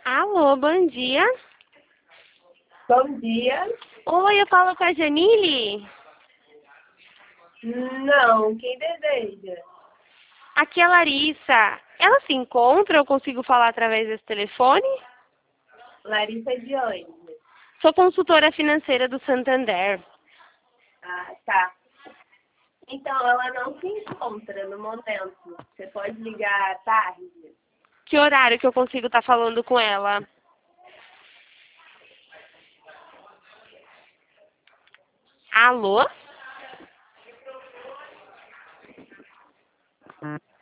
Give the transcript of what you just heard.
Alô, bom dia. Bom dia. Oi, eu falo com a Janile. Não, quem deseja? Aqui é a Larissa. Ela se encontra? Eu consigo falar através desse telefone? Larissa de onde? Sou consultora financeira do Santander. Ah, tá. Então, ela não se encontra no momento. Você pode ligar à tarde? Que horário que eu consigo estar falando com ela? Alô?